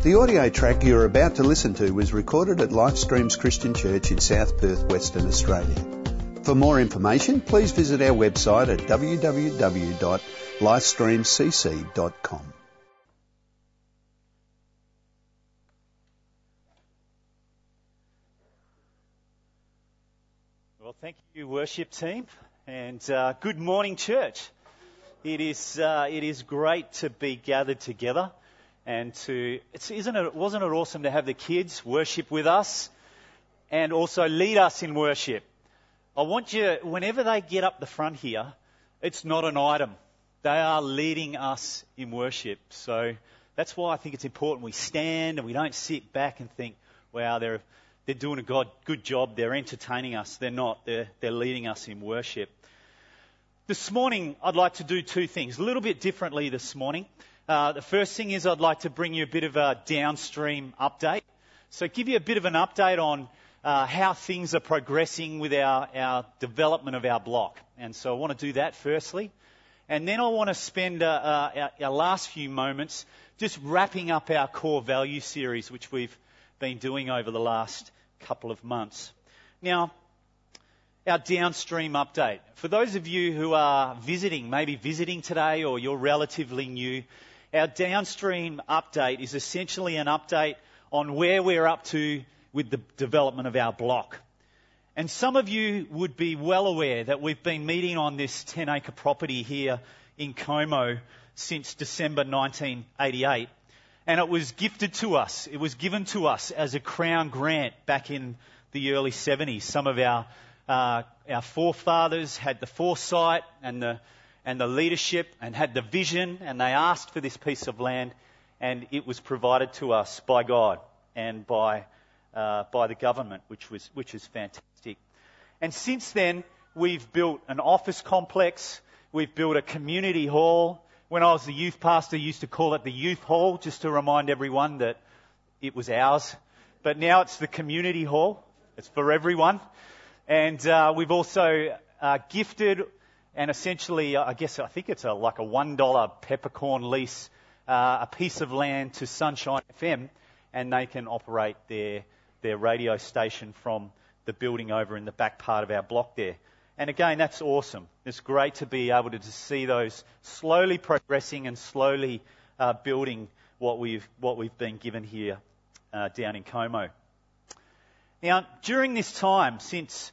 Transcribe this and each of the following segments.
The audio track you're about to listen to was recorded at Lifestreams Christian Church in South Perth, Western Australia. For more information, please visit our website at www.lifestreamcc.com. Well, thank you, worship team, and good morning, church. It is great to be gathered together, and wasn't it awesome to have the kids worship with us, and also lead us in worship. I want you, whenever they get up the front here, it's not an item. They are leading us in worship. So that's why I think it's important we stand and we don't sit back and think, wow, they're doing a good job. They're entertaining us. They're not. They're leading us in worship. This morning, I'd like to do two things, a little bit differently this morning. The first thing is I'd like to bring you a bit of a downstream update. So give you a bit of an update on how things are progressing with our development of our block. And so I want to do that firstly. And then I want to spend our last few moments just wrapping up our core value series, which we've been doing over the last couple of months. Now, our downstream update. For those of you who are maybe visiting today, or you're relatively new, our downstream update is essentially an update on where we're up to with the development of our block. And some of you would be well aware that we've been meeting on this 10-acre property here in Como since December 1988. And it was gifted to us. It was given to us as a Crown grant back in the early 70s. Some of our forefathers had the foresight and the leadership and had the vision, and they asked for this piece of land, and it was provided to us by God and by the government, which is fantastic. And since then, we've built an office complex. We've built a community hall. When I was the youth pastor, I used to call it the youth hall, just to remind everyone that it was ours. But now it's the community hall. It's for everyone. And we've also gifted, and essentially, I think it's like a $1 peppercorn lease, a piece of land to Sunshine FM, and they can operate their radio station from the building over in the back part of our block there. And again, that's awesome. It's great to be able to see those slowly progressing and slowly building what we've been given here down in Como. Now, during this time, since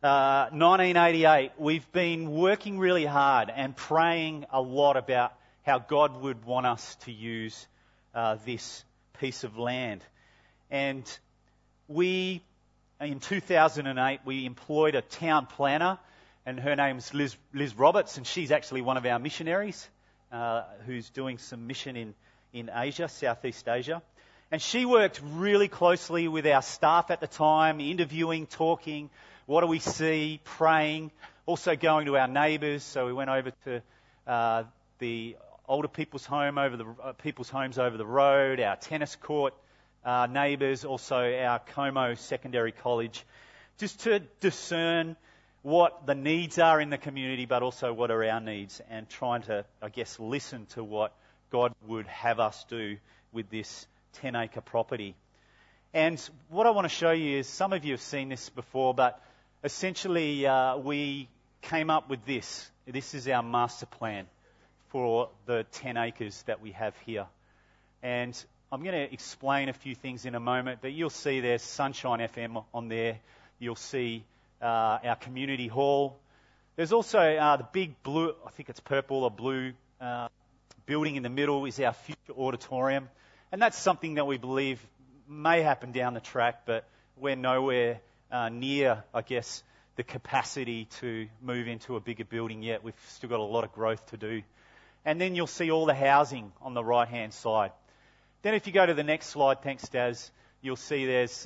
1988, we've been working really hard and praying a lot about how God would want us to use this piece of land. And in 2008, we employed a town planner, and her name's Liz Roberts, and she's actually one of our missionaries who's doing some mission in Asia, Southeast Asia. And she worked really closely with our staff at the time, interviewing, talking, what do we see, praying, also going to our neighbours. So we went over to the older people's homes over the road, our tennis court neighbours, also our Como Secondary College, just to discern what the needs are in the community, but also what are our needs, and trying to, listen to what God would have us do with this 10-acre property. And what I want to show you is, some of you have seen this before, but essentially we came up with this. This is our master plan for the 10 acres that we have here. And I'm going to explain a few things in a moment, but you'll see there's Sunshine FM on there. You'll see our community hall. There's also the big blue, I think it's purple or blue, building in the middle is our future auditorium. And that's something that we believe may happen down the track, but we're nowhere near, the capacity to move into a bigger building yet. We've still got a lot of growth to do. And then you'll see all the housing on the right-hand side. Then if you go to the next slide, thanks Daz, you'll see there's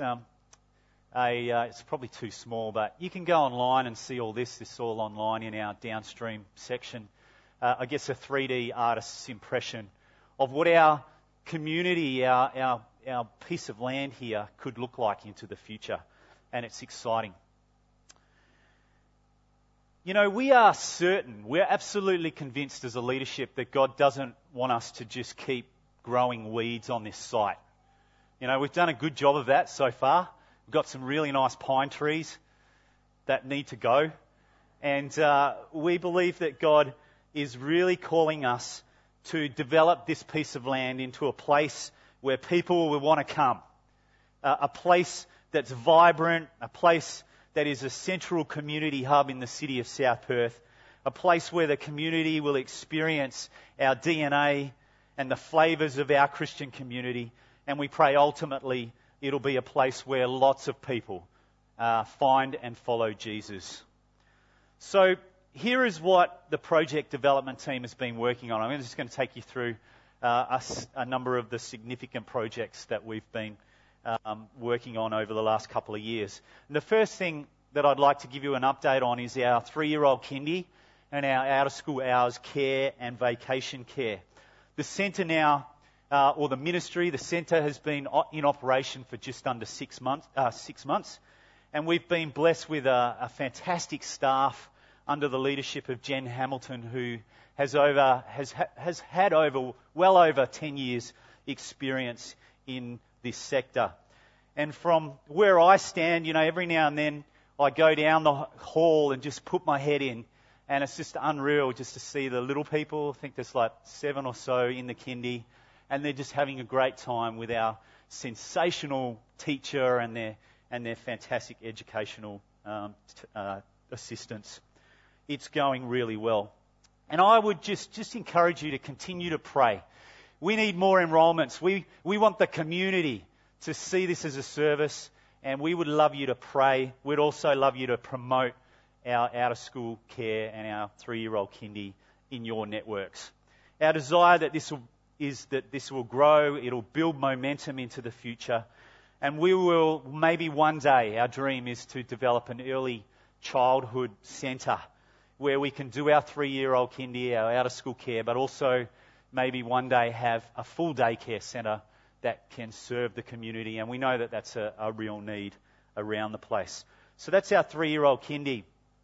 it's probably too small, but you can go online and see all this. This is all online in our downstream section. A 3D artist's impression of what our community, our piece of land here could look like into the future. And it's exciting. You know, we're absolutely convinced as a leadership that God doesn't want us to just keep growing weeds on this site. You know, we've done a good job of that so far. We've got some really nice pine trees that need to go. And we believe that God is really calling us to develop this piece of land into a place where people will want to come. A place that's vibrant, a place that is a central community hub in the city of South Perth, a place where the community will experience our DNA and the flavours of our Christian community. And we pray ultimately it'll be a place where lots of people find and follow Jesus. So here is what the project development team has been working on. I'm just going to take you through a number of the significant projects that we've been working on over the last couple of years. And the first thing that I'd like to give you an update on is our 3-year-old kindy and our out-of-school hours care and vacation care. The centre now, or the ministry, the centre has been in operation for just under 6 months, and we've been blessed with a fantastic staff under the leadership of Jen Hamilton, who has had well over 10 years experience in this sector. And from where I stand, you know, every now and then I go down the hall and just put my head in, and it's just unreal just to see the little people. I think there's like 7 or so in the kindy, and they're just having a great time with our sensational teacher and their fantastic educational assistants. It's going really well. And I would just encourage you to continue to pray. We need more enrolments. We want the community to see this as a service, and we would love you to pray. We'd also love you to promote our out-of-school care and our 3-year-old kindy in your networks. Our desire is that this will grow, it'll build momentum into the future, and we will, maybe one day, our dream is to develop an early childhood centre where we can do our 3-year-old kindy, our out-of-school care, but also maybe one day have a full daycare centre that can serve the community, and we know that that's a real need around the place. So that's our 3-year-old kindy.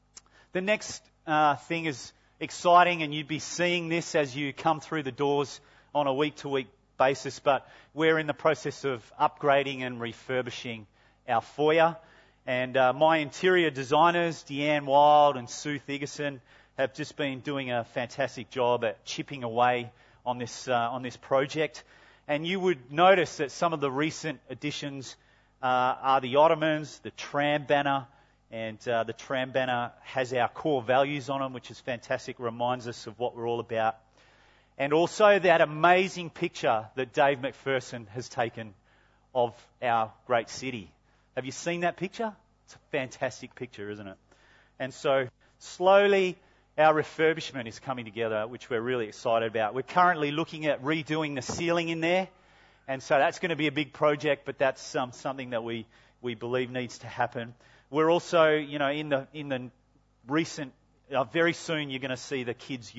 The next thing is exciting, and you'd be seeing this as you come through the doors on a week-to-week basis, but we're in the process of upgrading and refurbishing our foyer. And my interior designers, Deanne Wild and Sue Thigerson, have just been doing a fantastic job at chipping away on this project. And you would notice that some of the recent additions are the ottomans, the tram banner, and the tram banner has our core values on them, which is fantastic, reminds us of what we're all about. And also that amazing picture that Dave McPherson has taken of our great city. Have you seen that picture? It's a fantastic picture, isn't it? And so slowly our refurbishment is coming together, which we're really excited about. We're currently looking at redoing the ceiling in there, and so that's going to be a big project, but that's something that we believe needs to happen. We're also, you know, in the recent, very soon you're going to see the kids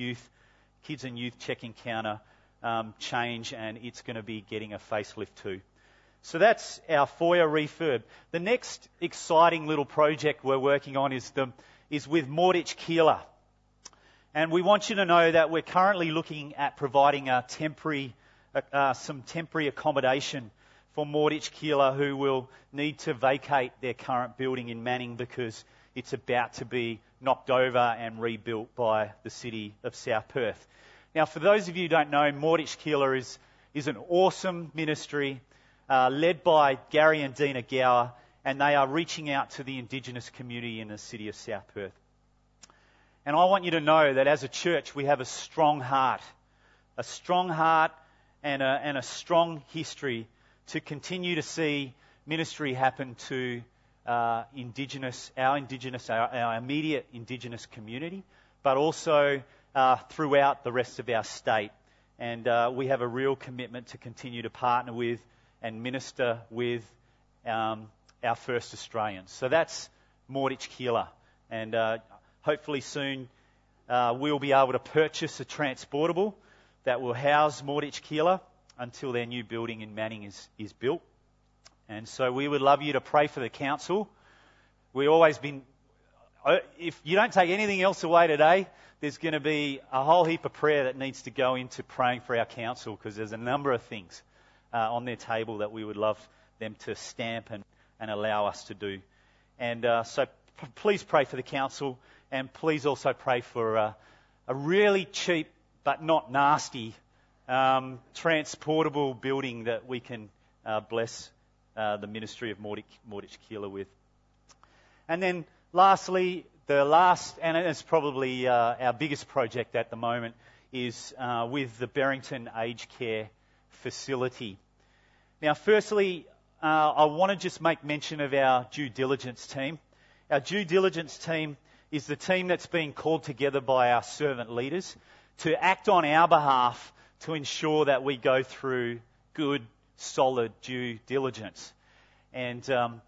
and youth check-in counter change, and it's going to be getting a facelift too. So that's our foyer refurb. The next exciting little project we're working on is with Mordich Keeler. And we want you to know that we're currently looking at providing some temporary accommodation for Mordich Keeler, who will need to vacate their current building in Manning because it's about to be knocked over and rebuilt by the city of South Perth. Now, for those of you who don't know, Mordich Keeler is an awesome ministry led by Gary and Dina Gower, and they are reaching out to the Indigenous community in the city of South Perth. And I want you to know that as a church we have a strong heart and a strong history to continue to see ministry happen to our immediate Indigenous community, but also throughout the rest of our state. And we have a real commitment to continue to partner with and minister with our First Australians. So that's Mordich Keeler. And hopefully soon we'll be able to purchase a transportable that will house Mordich Keeler until their new building in Manning is built. And so we would love you to pray for the council. If you don't take anything else away today, there's going to be a whole heap of prayer that needs to go into praying for our council, because there's a number of things on their table that we would love them to stamp and allow us to do. And so please pray for the council, and please also pray for a really cheap but not nasty transportable building that we can bless the ministry of Mordich Keeler with. And then lastly, the last, and it's probably our biggest project at the moment, is with the Berrington Aged Care Facility. Now, firstly, I want to just make mention of our due diligence team. Our due diligence team is the team that's being called together by our servant leaders to act on our behalf to ensure that we go through good, solid due diligence. And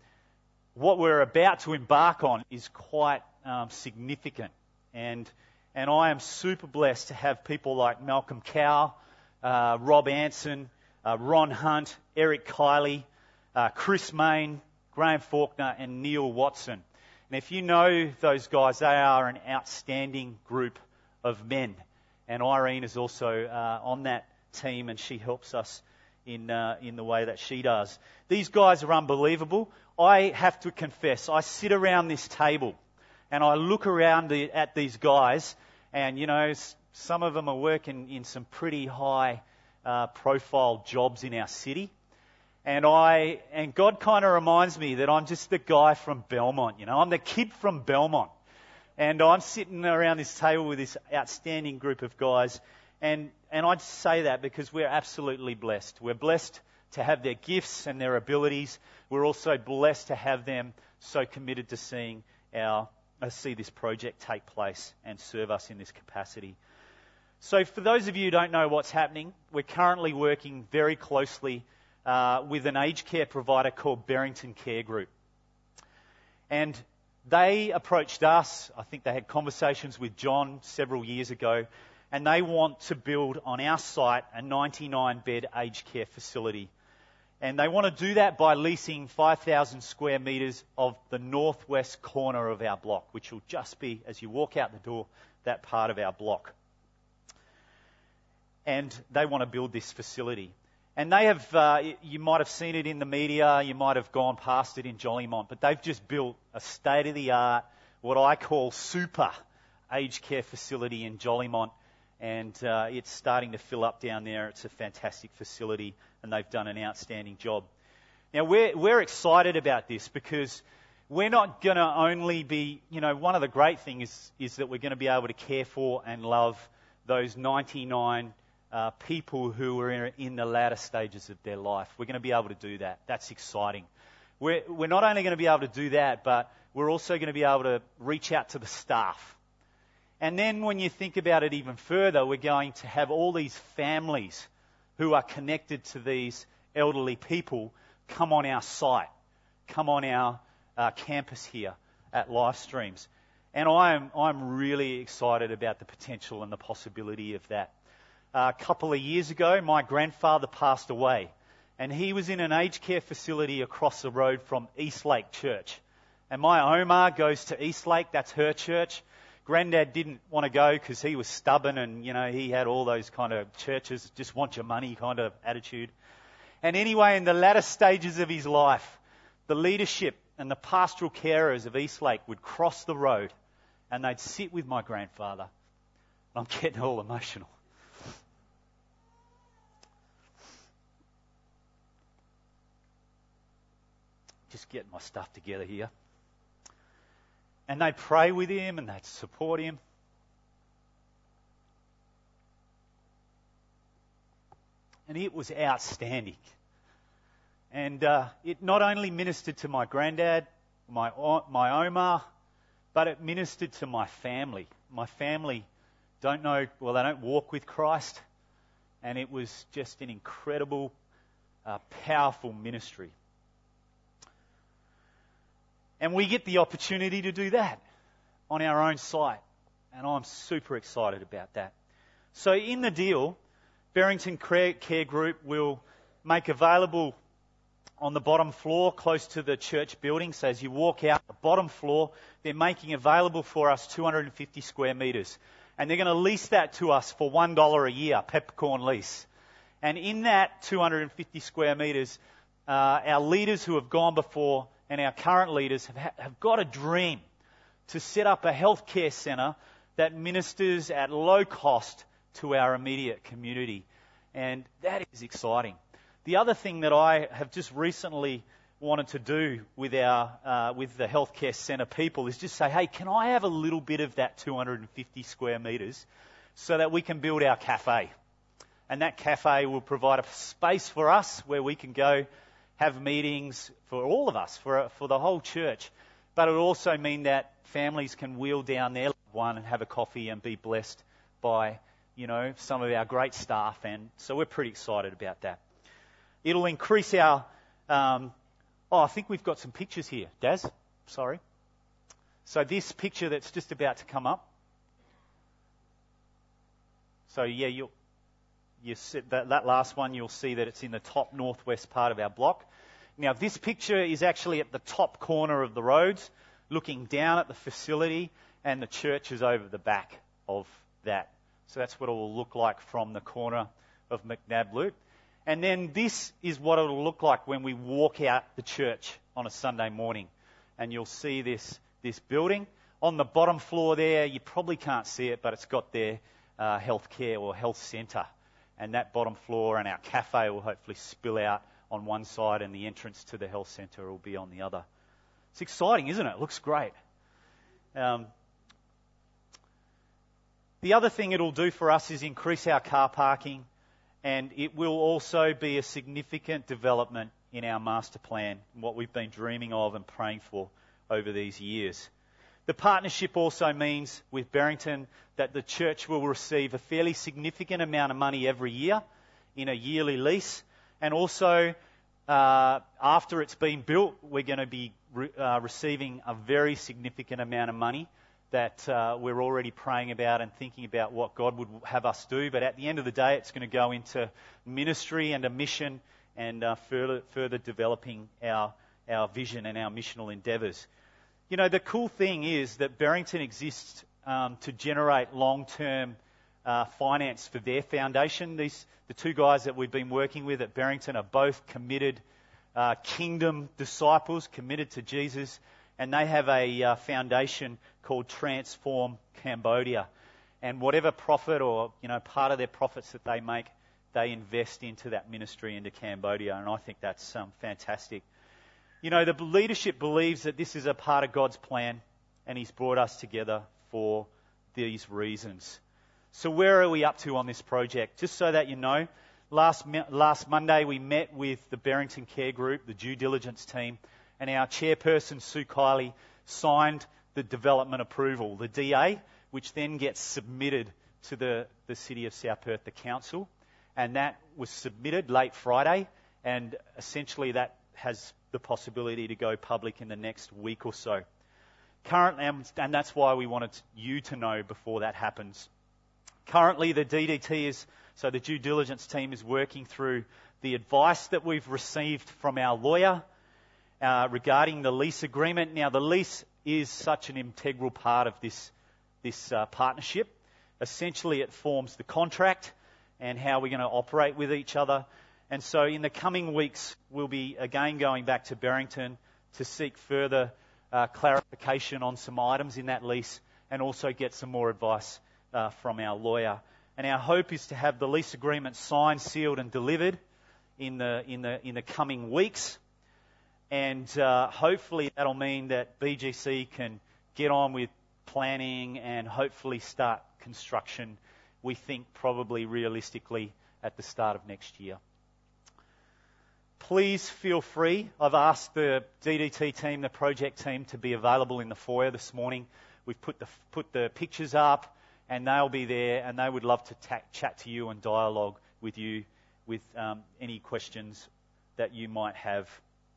what we're about to embark on is quite significant. And I am super blessed to have people like Malcolm Cow, Rob Anson, Ron Hunt, Eric Kiley, Chris Main, Graham Faulkner and Neil Watson. And if you know those guys, they are an outstanding group of men. And Irene is also on that team, and she helps us in the way that she does. These guys are unbelievable. I have to confess, I sit around this table and I look around at these guys, and you know, some of them are working in some pretty high profile jobs in our city. And God kind of reminds me that I'm just the guy from Belmont, you know. I'm the kid from Belmont. And I'm sitting around this table with this outstanding group of guys. And I'd say that because we're absolutely blessed. We're blessed to have their gifts and their abilities. We're also blessed to have them so committed to see this project take place and serve us in this capacity. So for those of you who don't know what's happening, we're currently working very closely with an aged care provider called Berrington Care Group. And they approached us. I think they had conversations with John several years ago, and they want to build on our site a 99-bed aged care facility. And they want to do that by leasing 5,000 square metres of the northwest corner of our block, which will just be, as you walk out the door, that part of our block. And they want to build this facility. And they have, you might have seen it in the media, you might have gone past it in Jolimont, but they've just built a state-of-the-art, what I call super aged care facility in Jolimont, and it's starting to fill up down there. It's a fantastic facility, and they've done an outstanding job. Now, we're excited about this because we're not going to only be, you know, one of the great things is that we're going to be able to care for and love those 99 people who are in the latter stages of their life. We're going to be able to do that. That's exciting. We're not only going to be able to do that, but we're also going to be able to reach out to the staff. And then when you think about it even further, we're going to have all these families who are connected to these elderly people come on our site, come on our campus here at Lifestreams. And I'm really excited about the potential and the possibility of that. A couple of years ago, my grandfather passed away, and he was in an aged care facility across the road from Eastlake Church. And my Oma goes to Eastlake, that's her church. Granddad didn't want to go because he was stubborn, and, you know, he had all those kind of churches, just want your money kind of attitude. And anyway, in the latter stages of his life, the leadership and the pastoral carers of Eastlake would cross the road, and they'd sit with my grandfather. I'm getting all emotional. Just getting my stuff together here. And they'd pray with him and they'd support him. And it was outstanding. And it not only ministered to my granddad, my Oma, but it ministered to my family. My family they don't walk with Christ. And it was just an incredible, powerful ministry. And we get the opportunity to do that on our own site. And I'm super excited about that. So in the deal, Berrington Care Group will make available on the bottom floor close to the church building. So as you walk out the bottom floor, they're making available for us 250 square metres. And they're going to lease that to us for $1 a year, peppercorn lease. And in that 250 square metres, our leaders who have gone before and our current leaders have got a dream to set up a healthcare centre that ministers at low cost to our immediate community. And that is exciting. The other thing that I have just recently wanted to do with the healthcare centre people is just say, hey, can I have a little bit of that 250 square metres so that we can build our cafe? And that cafe will provide a space for us where we can go have meetings for all of us, for the whole church. But it will also mean that families can wheel down their loved one and have a coffee and be blessed by, some of our great staff. And so we're pretty excited about that. It'll increase our... I think we've got some pictures here. Daz, sorry. So this picture that's just about to come up. So yeah, you see that last one, you'll see that it's in the top northwest part of our block. Now this picture is actually at the top corner of the roads, looking down at the facility, and the church is over the back of that. So that's what it will look like from the corner of McNab Loop. And then this is what it will look like when we walk out the church on a Sunday morning. And you'll see this building. On the bottom floor there, you probably can't see it, but it's got their healthcare or health centre. And that bottom floor and our cafe will hopefully spill out on one side, and the entrance to the health centre will be on the other. It's exciting, isn't it? It looks great. The other thing it'll do for us is increase our car parking, and it will also be a significant development in our master plan, what we've been dreaming of and praying for over these years. The partnership also means with Barrington that the church will receive a fairly significant amount of money every year in a yearly lease. And also, after it's been built, we're going to be receiving a very significant amount of money that we're already praying about and thinking about what God would have us do. But at the end of the day, it's going to go into ministry and a mission and further developing our vision and our missional endeavours. The cool thing is that Barrington exists to generate long-term finance for their foundation. The two guys that we've been working with at Barrington are both committed kingdom disciples, committed to Jesus, and they have a foundation called Transform Cambodia. And whatever profit or part of their profits that they make, they invest into that ministry into Cambodia, and I think that's fantastic. The leadership believes that this is a part of God's plan, and He's brought us together for these reasons. So where are we up to on this project? Just so that you know, last Monday we met with the Barrington Care Group, the due diligence team, and our chairperson, Sue Kiley, signed the development approval, the DA, which then gets submitted to the City of South Perth, the council. And that was submitted late Friday, and essentially that has the possibility to go public in the next week or so. Currently, and that's why we wanted you to know before that happens. Currently, the DDT so the due diligence team is working through the advice that we've received from our lawyer regarding the lease agreement. Now, the lease is such an integral part of this partnership. Essentially, it forms the contract and how we're going to operate with each other. And so in the coming weeks, we'll be again going back to Barrington to seek further clarification on some items in that lease and also get some more advice from our lawyer. And our hope is to have the lease agreement signed, sealed and delivered in the coming weeks. And hopefully that'll mean that BGC can get on with planning and hopefully start construction, we think probably realistically at the start of next year. Please feel free. I've asked the DDT team, the project team, to be available in the foyer this morning. We've put the pictures up, and they'll be there, and they would love to chat to you and dialogue with you with any questions that you might have.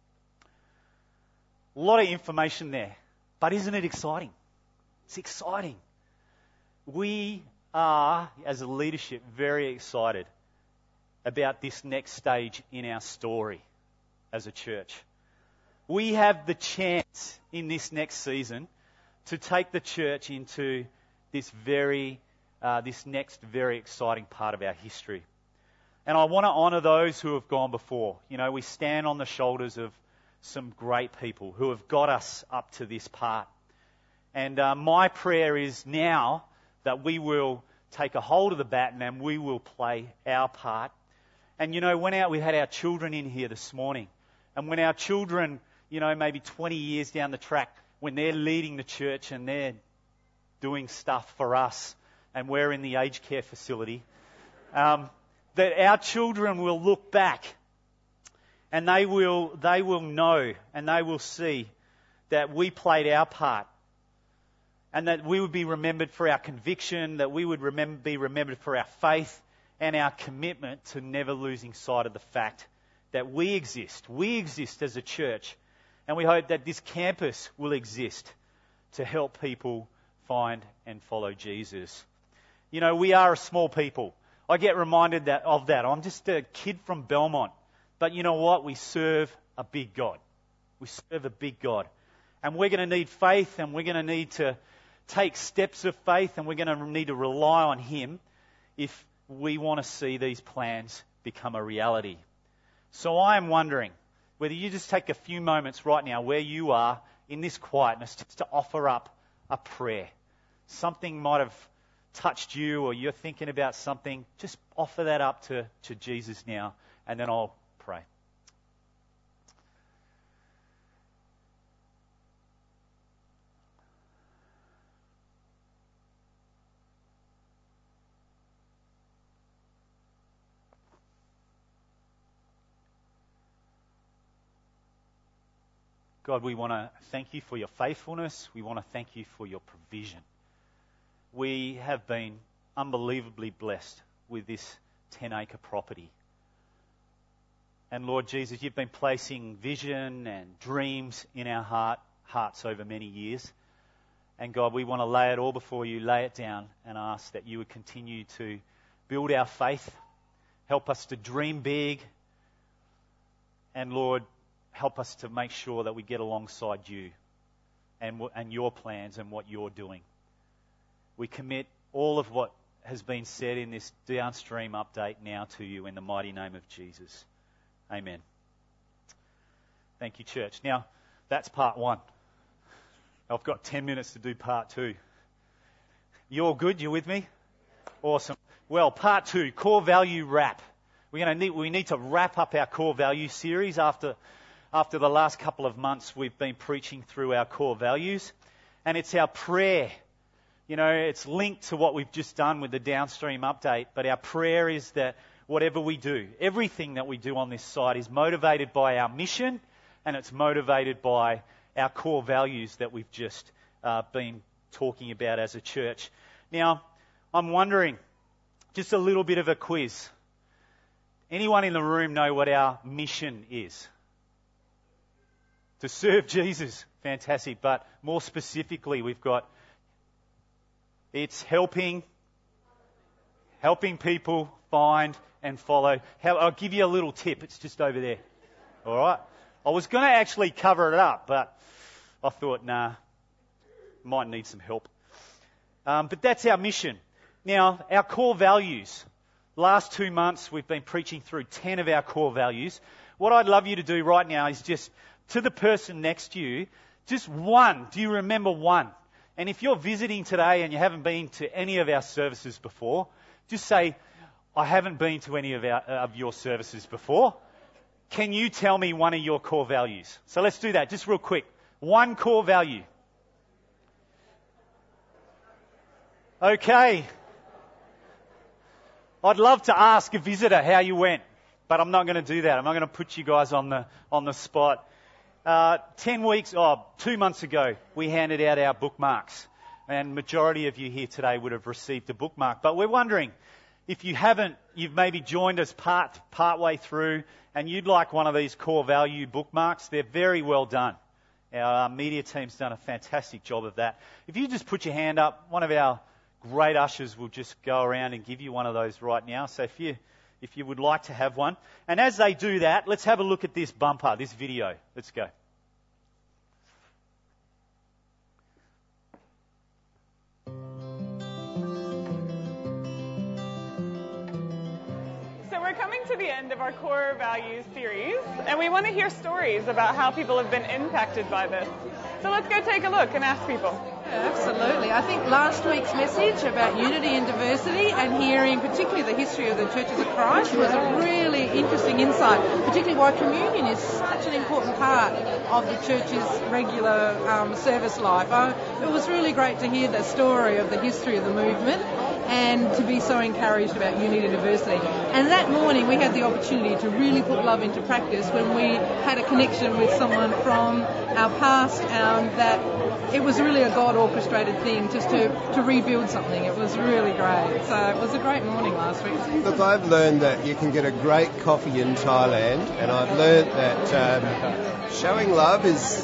A lot of information there, but isn't it exciting? It's exciting. We are, as a leadership, very excited about this next stage in our story as a church. We have the chance in this next season to take the church into this next very exciting part of our history. And I want to honour those who have gone before. You know, we stand on the shoulders of some great people who have got us up to this part. And my prayer is now that we will take a hold of the baton and we will play our part. And, you know, we had our children in here this morning. And when our children, you know, maybe 20 years down the track, when they're leading the church and they're doing stuff for us and we're in the aged care facility, that our children will look back and they will know and they will see that we played our part, and that we would be remembered for our conviction, that we would be remembered for our faith and our commitment to never losing sight of the fact that we exist. We exist as a church, and we hope that this campus will exist to help people find and follow Jesus. You know, we are a small people. I get reminded of that. I'm just a kid from Belmont. But you know what? We serve a big God. We serve a big God. And we're going to need faith, and we're going to need to take steps of faith, and we're going to need to rely on Him if we want to see these plans become a reality. So I am wondering whether you just take a few moments right now where you are in this quietness just to offer up a prayer. Something might have touched you, or you're thinking about something. Just offer that up to Jesus now, and then I'll pray. God, we want to thank you for your faithfulness. We want to thank you for your provision. We have been unbelievably blessed with this 10-acre property. And Lord Jesus, you've been placing vision and dreams in our hearts over many years. And God, we want to lay it all before you, lay it down, and ask that you would continue to build our faith, help us to dream big, and Lord, help us to make sure that we get alongside you and your plans and what you're doing. We commit all of what has been said in this downstream update now to you in the mighty name of Jesus. Amen. Thank you, church. Now, that's part one. I've got 10 minutes to do part two. You all good? You with me? Awesome. Well, part two, core value wrap. We need to wrap up our core value series after the last couple of months. We've been preaching through our core values, and it's our prayer. You know, it's linked to what we've just done with the downstream update, but our prayer is that whatever we do, everything that we do on this site is motivated by our mission, and it's motivated by our core values that we've just been talking about as a church. Now, I'm wondering, just a little bit of a quiz. Anyone in the room know what our mission is? To serve Jesus. Fantastic. But more specifically, we've got, it's helping people find and follow. I'll give you a little tip. It's just over there. All right? I was going to actually cover it up, but I thought, might need some help. But that's our mission. Now, our core values. Last 2 months, we've been preaching through 10 of our core values. What I'd love you to do right now is just, to the person next to you, just one. Do you remember one? And if you're visiting today and you haven't been to any of our services before, just say, I haven't been to any of your services before. Can you tell me one of your core values? So let's do that, just real quick. One core value. Okay. I'd love to ask a visitor how you went, but I'm not going to do that. I'm not going to put you guys on the spot. 2 months ago, we handed out our bookmarks, and majority of you here today would have received a bookmark. But we're wondering, if you haven't, you've maybe joined us part way through, and you'd like one of these core value bookmarks. They're very well done. Our media team's done a fantastic job of that. If you just put your hand up, one of our great ushers will just go around and give you one of those right now. So if you would like to have one. And as they do that, let's have a look at this bumper, this video. Let's go. So we're coming to the end of our core values series, and we want to hear stories about how people have been impacted by this. So let's go take a look and ask people. Yeah, absolutely. I think last week's message about unity and diversity and hearing particularly the history of the Churches of Christ was a really interesting insight, particularly why communion is such an important part of the Church's regular service life. It was really great to hear the story of the history of the movement and to be so encouraged about unity and diversity. And that morning we had the opportunity to really put love into practice when we had a connection with someone from our past that it was really a God-orchestrated thing just to rebuild something. It was really great. So it was a great morning last week. Look, I've learned that you can get a great coffee in Thailand, and I've learned that showing love is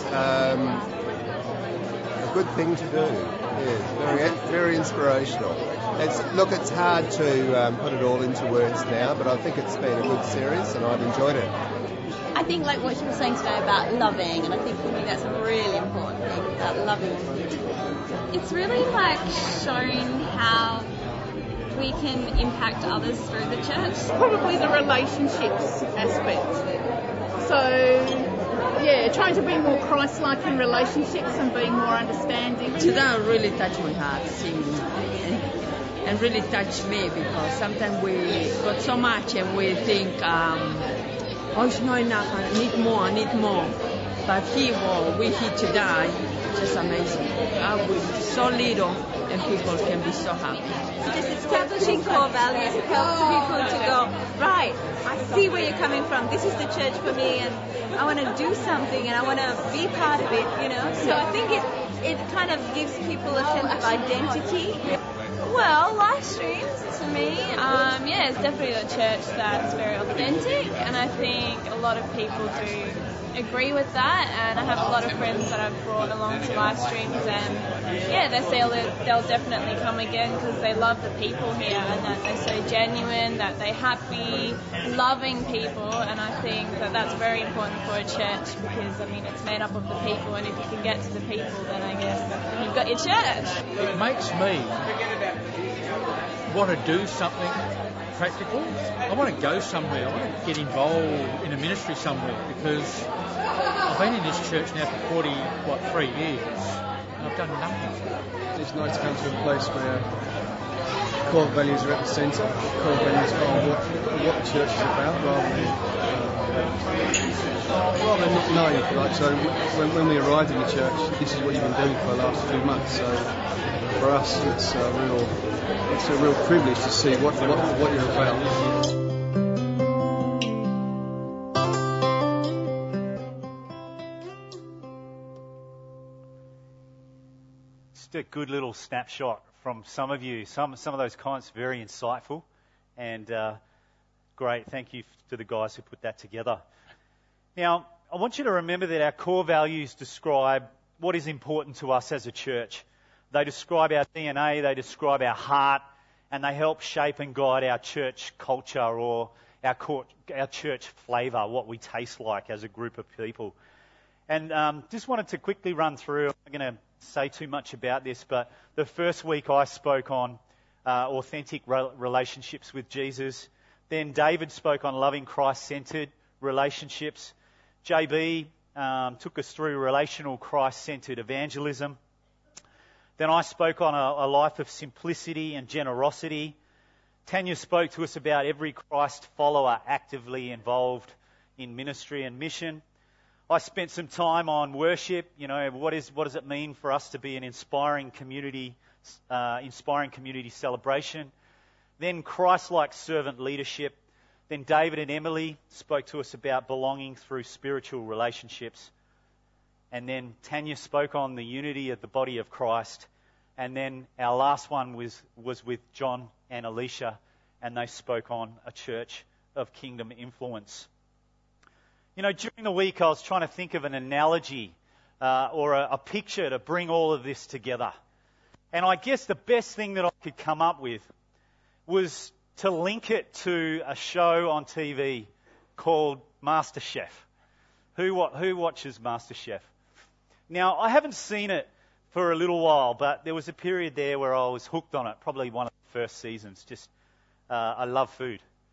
a good thing to do. Yeah, very inspirational. It's hard to put it all into words now, but I think it's been a good series and I've enjoyed it. I think like what you were saying today about loving, and I think for me that's a really important thing, about loving. It's really like showing how we can impact others through the church. Probably the relationships aspect. So yeah, trying to be more Christ-like in relationships and being more understanding. Today really touched my heart, singing, and really touched me because sometimes we got so much and we think, it's not enough, I need more. But what we hear today, just amazing. We're so little and people can be so happy. Just establishing core values helps people to go, right, I see where you're coming from, this is the church for me, and I want to do something and I want to be part of it, you know. So I think it kind of gives people a sense of identity. Well, live streams to me, it's definitely a church that's very authentic, and I think a lot of people do agree with that, and I have a lot of friends that I've brought along to live streams, and they say they'll definitely come again because they love the people here and that they're so genuine, that they're happy, loving people, and I think that that's very important for a church because, I mean, it's made up of the people, and if you can get to the people, then I guess you've got your church. It makes me want to do something practical. I want to go somewhere. I want to get involved in a ministry somewhere because I've been in this church now for 3 years and I've done nothing. It's nice to come to a place where core values are at the centre. Core values are what the church is about rather than not knowing. Like, so when we arrived in the church, this is what you've been doing for the last 2 months. So for us, it's a real privilege to see what you're about. Just a good little snapshot from some of you. Some of those comments very insightful and great. Thank you to the guys who put that together. Now, I want you to remember that our core values describe what is important to us as a church. They describe our DNA, they describe our heart, and they help shape and guide our church culture or our church flavour, what we taste like as a group of people. And just wanted to quickly run through, I'm not going to say too much about this, but the first week I spoke on authentic relationships with Jesus. Then David spoke on loving Christ-centred relationships. JB took us through relational Christ-centred evangelism. Then I spoke on a life of simplicity and generosity. Tanya spoke to us about every Christ follower actively involved in ministry and mission. I spent some time on worship. You know, what does it mean for us to be an inspiring community celebration? Then Christ-like servant leadership. Then David and Emily spoke to us about belonging through spiritual relationships. And then Tanya spoke on the unity of the body of Christ. And then our last one was with John and Alicia, and they spoke on a church of kingdom influence. You know, during the week I was trying to think of an analogy or a picture to bring all of this together. And I guess the best thing that I could come up with was to link it to a show on TV called MasterChef. Who watches MasterChef? Now, I haven't seen it for a little while, but there was a period there where I was hooked on it, probably one of the first seasons. I love food.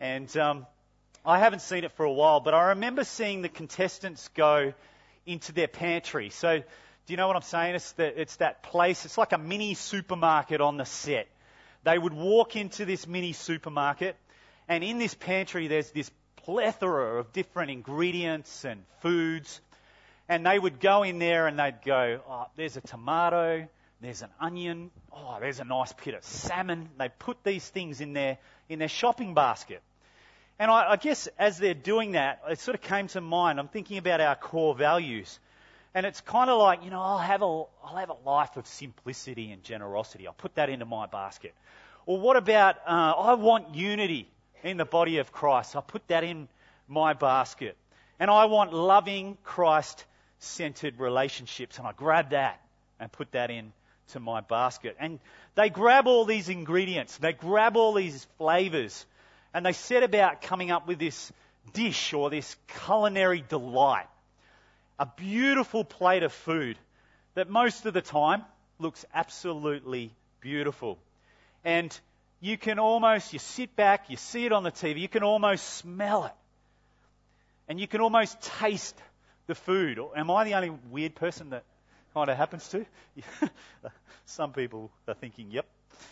And I haven't seen it for a while, but I remember seeing the contestants go into their pantry. So do you know what I'm saying? It's that place. It's like a mini supermarket on the set. They would walk into this mini supermarket, and in this pantry there's this plethora of different ingredients and foods. And they would go in there and they'd go, oh, there's a tomato, there's an onion, oh, there's a nice bit of salmon. They put these things in their shopping basket. And I guess as they're doing that, it sort of came to mind. I'm thinking about our core values. And it's kind of like, I'll have a life of simplicity and generosity. I'll put that into my basket. Or what about, I want unity in the body of Christ. I'll put that in my basket. And I want loving, Christ-centered relationships. And I grab that and put that into my basket. And they grab all these ingredients. They grab all these flavors. And they set about coming up with this dish or this culinary delight. A beautiful plate of food that most of the time looks absolutely beautiful. And you sit back, you see it on the TV, you can almost smell it. And you can almost taste the food. Am I the only weird person that kind of happens to? Some people are thinking, yep.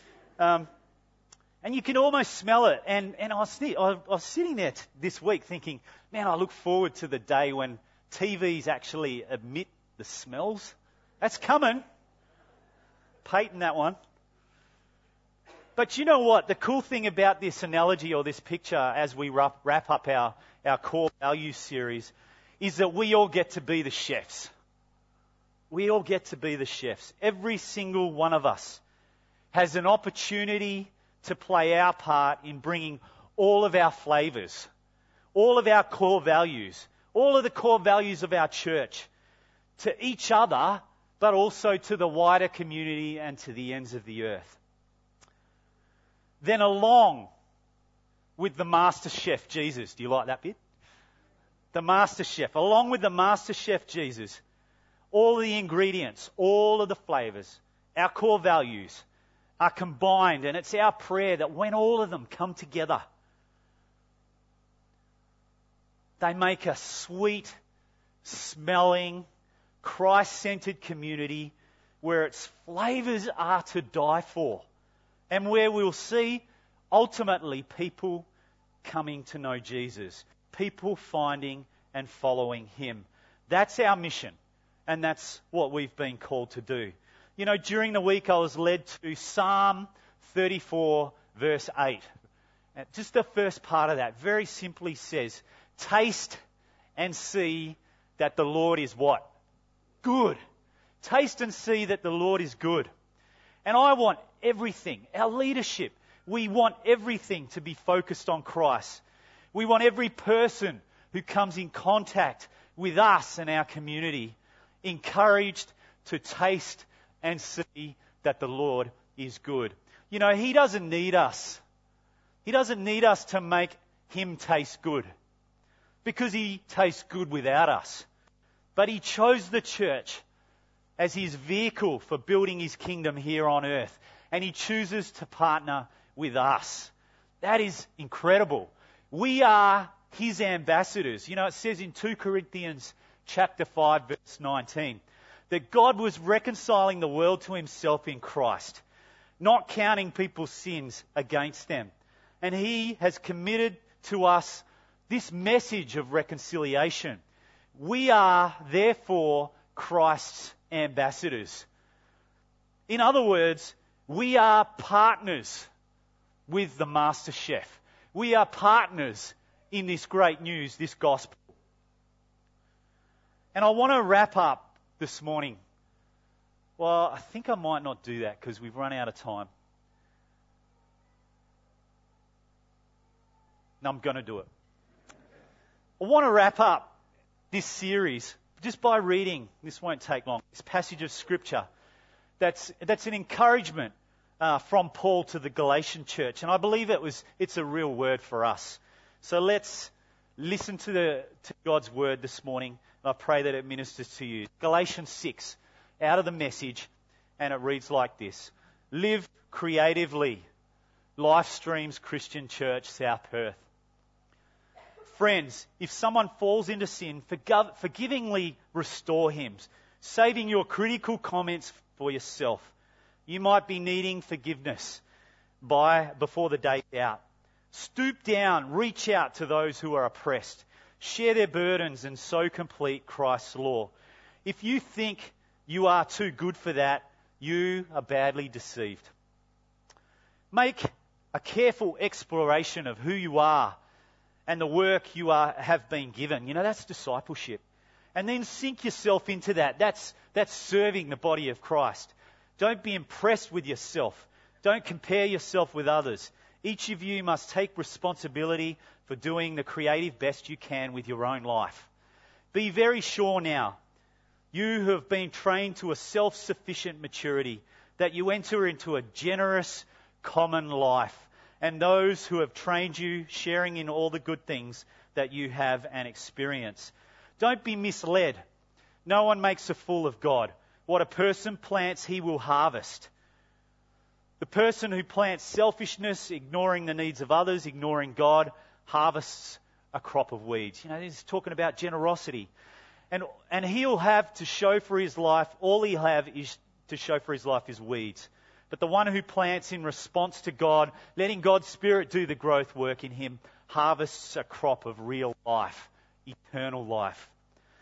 And you can almost smell it. And I was sitting there this week thinking, man, I look forward to the day when TVs actually emit the smells. That's coming. Patent that one. But you know what? The cool thing about this analogy or this picture as we wrap up our core values series is that we all get to be the chefs. We all get to be the chefs. Every single one of us has an opportunity to play our part in bringing all of our flavours, all of our core values, all of the core values of our church to each other, but also to the wider community and to the ends of the earth. Then along with the Master Chef Jesus, do you like that bit? The Master Chef. Along with the Master Chef Jesus, all the ingredients, all of the flavours, our core values are combined, and it's our prayer that when all of them come together, they make a sweet, smelling, Christ-centered community where its flavours are to die for, and where we'll see ultimately people coming to know Jesus, people finding and following Him. That's our mission, and that's what we've been called to do. During the week I was led to Psalm 34 verse 8. And just the first part of that very simply says, taste and see that the Lord is what? Good. Taste and see that the Lord is good. And I want everything, our leadership, we want everything to be focused on Christ. We want every person who comes in contact with us and our community encouraged to taste and see that the Lord is good. He doesn't need us. He doesn't need us to make Him taste good, because He tastes good without us. But He chose the church as His vehicle for building His kingdom here on earth. And He chooses to partner with us. That is incredible. We are His ambassadors. It says in 2 Corinthians chapter 5 verse 19, that God was reconciling the world to Himself in Christ, not counting people's sins against them. And He has committed to us this message of reconciliation. We are, therefore, Christ's ambassadors. In other words, we are partners with the Master Chef. We are partners in this great news, this gospel. And I want to wrap up this morning. Well, I think I might not do that because we've run out of time. No, I'm going to do it. I want to wrap up this series just by reading, this won't take long, this passage of Scripture that's an encouragement from Paul to the Galatian church. And I believe it's a real word for us. So let's listen to God's word this morning. And I pray that it ministers to you. Galatians 6, out of the Message, and it reads like this. Live creatively. Life Streams Christian Church, South Perth. Friends, if someone falls into sin, forgivingly restore him, saving your critical comments for yourself. You might be needing forgiveness before the day's out. Stoop down, reach out to those who are oppressed. Share their burdens and so complete Christ's law. If you think you are too good for that, you are badly deceived. Make a careful exploration of who you are and the work you have been given. You know, that's discipleship. And then sink yourself into that. That's serving the body of Christ. Don't be impressed with yourself. Don't compare yourself with others. Each of you must take responsibility for doing the creative best you can with your own life. Be very sure now, you who have been trained to a self-sufficient maturity, that you enter into a generous, common life, and those who have trained you sharing in all the good things that you have and experience. Don't be misled. No one makes a fool of God. What a person plants, he will harvest. The person who plants selfishness, ignoring the needs of others, ignoring God, harvests a crop of weeds. You know, he's talking about generosity. And he'll have to show for his life, all he'll have is to show for his life is weeds. But the one who plants in response to God, letting God's Spirit do the growth work in him, harvests a crop of real life, eternal life.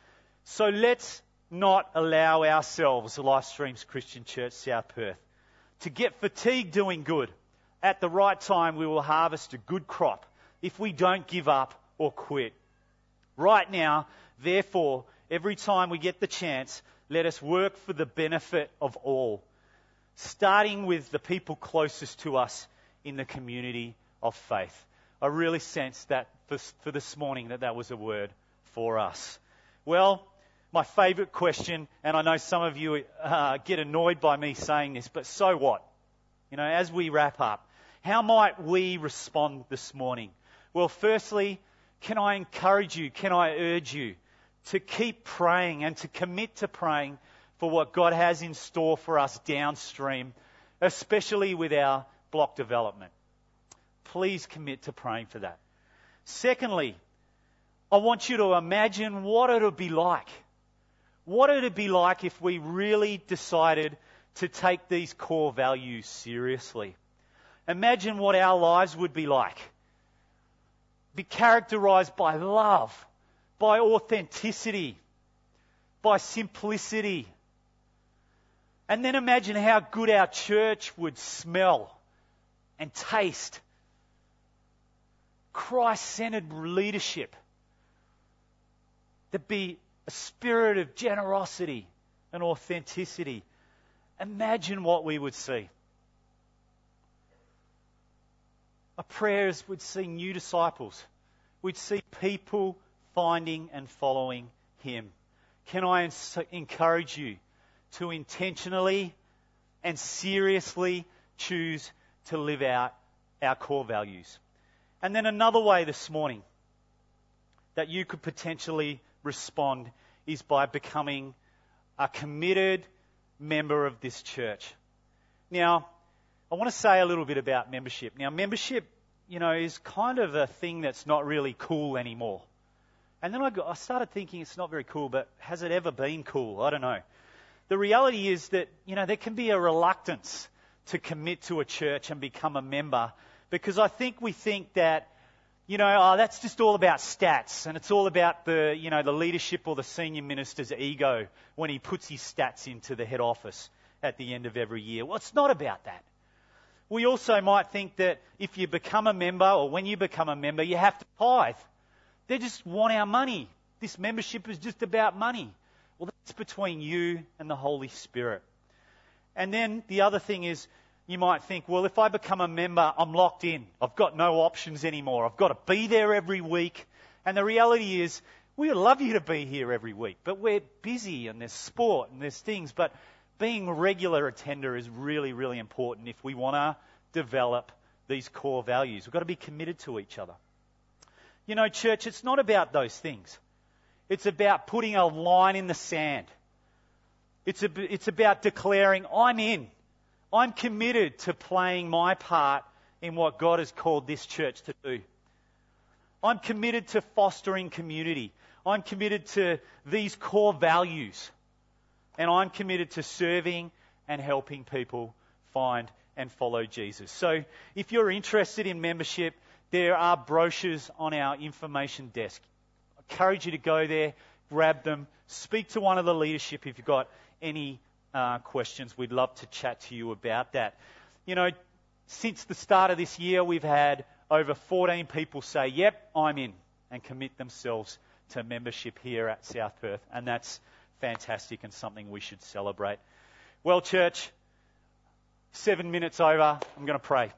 So let's not allow ourselves, Life Streams Christian Church South Perth, to get fatigued doing good. At the right time, we will harvest a good crop if we don't give up or quit. Right now, therefore, every time we get the chance, let us work for the benefit of all, starting with the people closest to us in the community of faith. I really sense that for this morning that was a word for us. Well, my favourite question, and I know some of you get annoyed by me saying this, but so what? You know, as we wrap up, how might we respond this morning? Well, firstly, can I encourage you, can I urge you to keep praying and to commit to praying for what God has in store for us downstream, especially with our block development. Please commit to praying for that. Secondly, I want you to imagine what it would be like. What would it be like if we really decided to take these core values seriously? Imagine what our lives would be like. Be characterized by love, by authenticity, by simplicity. And then imagine how good our church would smell and taste. Christ-centered leadership. There'd be a spirit of generosity and authenticity. Imagine what we would see. Our prayers would see new disciples. We'd see people finding and following Him. Can I encourage you to intentionally and seriously choose to live out our core values? And then another way this morning that you could potentially respond is by becoming a committed member of this church. Now, I want to say a little bit about membership. Now, membership, is kind of a thing that's not really cool anymore. And then I started thinking it's not very cool, but has it ever been cool? I don't know. The reality is that, there can be a reluctance to commit to a church and become a member because I think we think that, that's just all about stats and it's all about the leadership or the senior minister's ego when he puts his stats into the head office at the end of every year. Well, it's not about that. We also might think that if you become a member or when you become a member, you have to tithe. They just want our money. This membership is just about money. Well, that's between you and the Holy Spirit. And then the other thing is, you might think, well, if I become a member, I'm locked in. I've got no options anymore. I've got to be there every week. And the reality is, we would love you to be here every week, but we're busy and there's sport and there's things. But being a regular attender is really, really important if we want to develop these core values. We've got to be committed to each other. Church, it's not about those things. It's about putting a line in the sand. It's about declaring, I'm in. I'm committed to playing my part in what God has called this church to do. I'm committed to fostering community. I'm committed to these core values. And I'm committed to serving and helping people find and follow Jesus. So if you're interested in membership, there are brochures on our information desk. I encourage you to go there, grab them, speak to one of the leadership if you've got any questions. We'd love to chat to you about that. You know, since the start of this year, we've had over 14 people say, yep, I'm in, and commit themselves to membership here at South Perth. And that's fantastic and something we should celebrate. Well, church, 7 minutes over. I'm going to pray.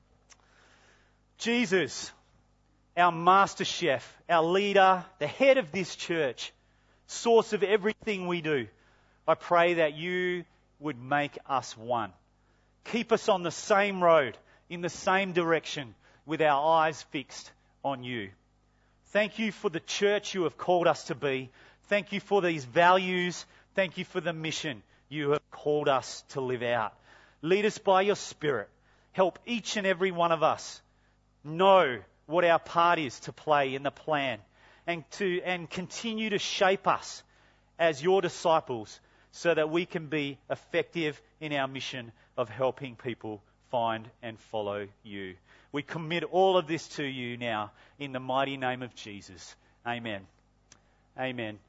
Jesus, our master chef, our leader, the head of this church, source of everything we do, I pray that you would make us one. Keep us on the same road, in the same direction, with our eyes fixed on you. Thank you for the church you have called us to be. Thank you for these values. Thank you for the mission you have called us to live out. Lead us by your Spirit. Help each and every one of us know what our part is to play in the plan, and continue to shape us as your disciples so that we can be effective in our mission of helping people find and follow you. We commit all of this to you now in the mighty name of Jesus. Amen. Amen.